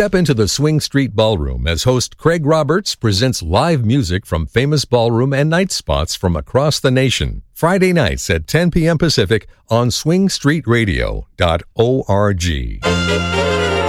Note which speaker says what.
Speaker 1: Step into the Swing Street Ballroom as host Craig Roberts presents live music from famous ballroom and night spots from across the nation. Friday nights at 10 p.m. Pacific on swingstreetradio.org.